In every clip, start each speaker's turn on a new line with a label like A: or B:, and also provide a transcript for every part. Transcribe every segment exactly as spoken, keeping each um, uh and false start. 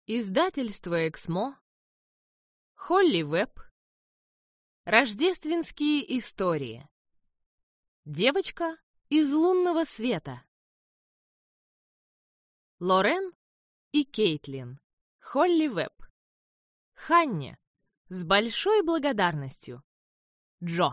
A: Издательство «Эксмо», Холли Веб, Рождественские истории. Девочка из лунного света. Лорен и Кейтлин. Холли Веб. Ханне. С большой благодарностью. Джо.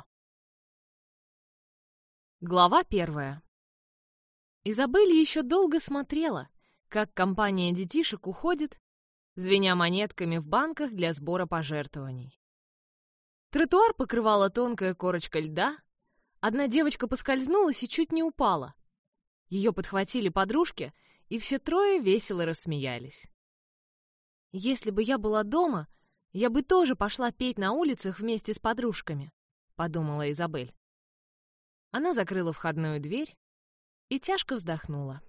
A: Глава первая. Изабель еще долго смотрела, как компания детишек уходит, звеня монетками в банках для сбора пожертвований. Тротуар покрывала тонкая корочка льда. Одна девочка поскользнулась и чуть не упала. Ее подхватили подружки, и все трое весело рассмеялись. «Если бы я была дома, я бы тоже пошла петь на улицах вместе с подружками», — подумала Изабель. Она закрыла входную дверь и тяжко вздохнула.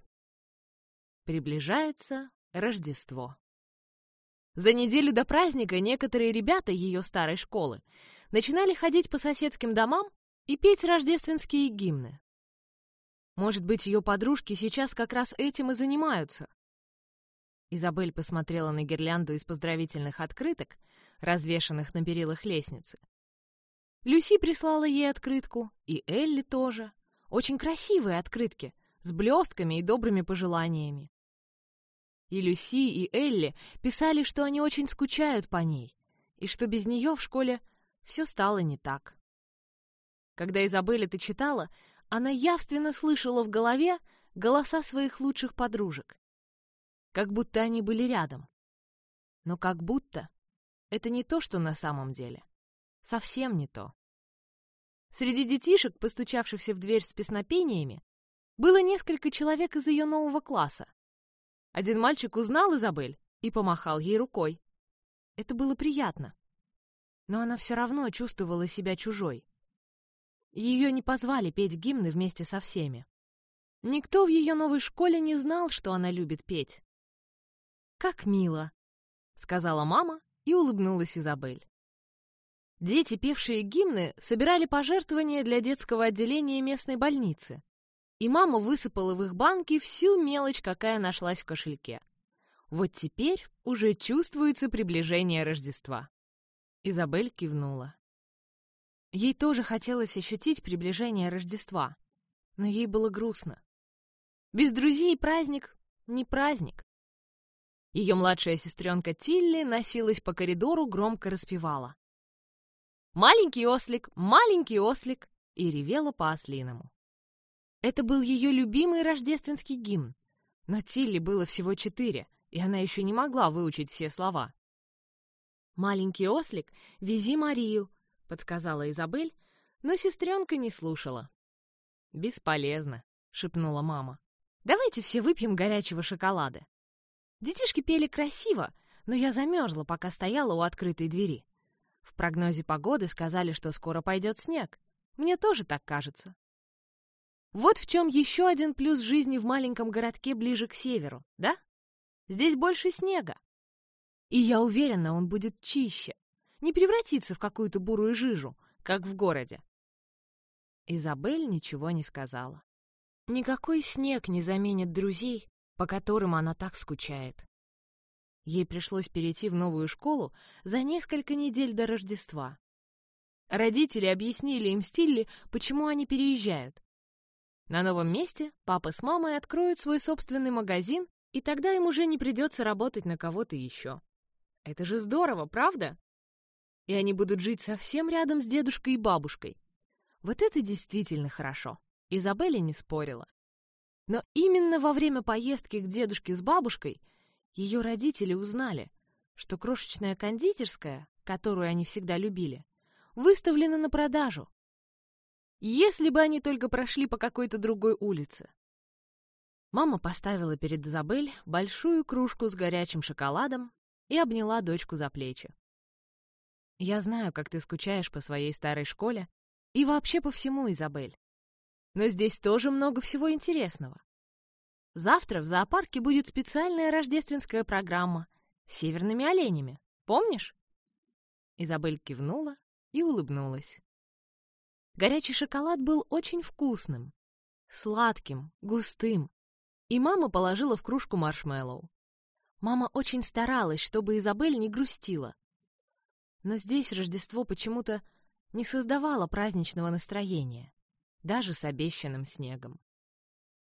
A: Приближается Рождество. За неделю до праздника некоторые ребята ее старой школы начинали ходить по соседским домам и петь рождественские гимны. Может быть, ее подружки сейчас как раз этим и занимаются. Изабель посмотрела на гирлянду из поздравительных открыток, развешанных на перилах лестницы. Люси прислала ей открытку, и Элли тоже. Очень красивые открытки, с блестками и добрыми пожеланиями. И Люси, и Элли писали, что они очень скучают по ней, и что без нее в школе все стало не так. Когда Изабель это читала, она явственно слышала в голове голоса своих лучших подружек. Как будто они были рядом. Но как будто это не то, что на самом деле. Совсем не то. Среди детишек, постучавшихся в дверь с песнопениями, было несколько человек из ее нового класса. Один мальчик узнал Изабель и помахал ей рукой. Это было приятно. Но она все равно чувствовала себя чужой. Ее не позвали петь гимны вместе со всеми. Никто в ее новой школе не знал, что она любит петь. «Как мило!» — сказала мама и улыбнулась Изабель. Дети, певшие гимны, собирали пожертвования для детского отделения местной больницы. И мама высыпала в их банки всю мелочь, какая нашлась в кошельке. Вот теперь уже чувствуется приближение Рождества. Изабель кивнула. Ей тоже хотелось ощутить приближение Рождества, но ей было грустно. Без друзей праздник не праздник. Ее младшая сестренка Тилли носилась по коридору, громко распевала: «Маленький ослик, маленький ослик!» и ревела по-ослиному. Это был ее любимый рождественский гимн, но Тилли было всего четыре, и она еще не могла выучить все слова. «Маленький ослик, вези Марию», — подсказала Изабель, но сестренка не слушала. «Бесполезно», — шепнула мама. «Давайте все выпьем горячего шоколада». Детишки пели красиво, но я замерзла, пока стояла у открытой двери. В прогнозе погоды сказали, что скоро пойдет снег. Мне тоже так кажется. Вот в чем еще один плюс жизни в маленьком городке ближе к северу, да? Здесь больше снега. И я уверена, он будет чище, не превратится в какую-то бурую жижу, как в городе. Изабель ничего не сказала. Никакой снег не заменит друзей, по которым она так скучает. Ей пришлось перейти в новую школу за несколько недель до Рождества. Родители объяснили им с Тилли, почему они переезжают. На новом месте папа с мамой откроют свой собственный магазин, и тогда им уже не придется работать на кого-то еще. Это же здорово, правда? И они будут жить совсем рядом с дедушкой и бабушкой. Вот это действительно хорошо. Изабель не спорила. Но именно во время поездки к дедушке с бабушкой ее родители узнали, что крошечная кондитерская, которую они всегда любили, выставлена на продажу. Если бы они только прошли по какой-то другой улице. Мама поставила перед Изабель большую кружку с горячим шоколадом и обняла дочку за плечи. «Я знаю, как ты скучаешь по своей старой школе и вообще по всему, Изабель. Но здесь тоже много всего интересного. Завтра в зоопарке будет специальная рождественская программа с северными оленями. Помнишь?» Изабель кивнула и улыбнулась. Горячий шоколад был очень вкусным, сладким, густым, и мама положила в кружку маршмеллоу. Мама очень старалась, чтобы Изабель не грустила. Но здесь Рождество почему-то не создавало праздничного настроения, даже с обещанным снегом.